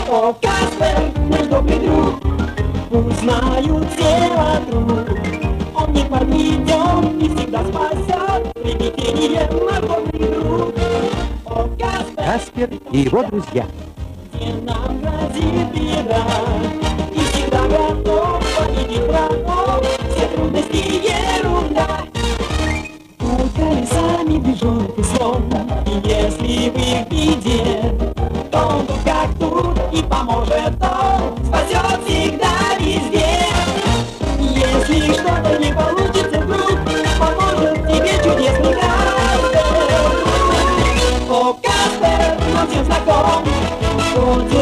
О, Каспер, наш добрый друг, пусть знают все вокруг. Он не подведет и всегда спасет, приключением наш добрый друг. О, Каспер, Каспер и его друзья. где нам грозит беда, и всегда готов победить врагов, все трудности ерунда. Путь колесами бежит и слон, и если вы в беде, то он тут как тут и поможет он, спасет всегда везде. Если что-то не получится вдруг, поможет тебе чудесный Каспер. О, Каспер, нам всем знаком, что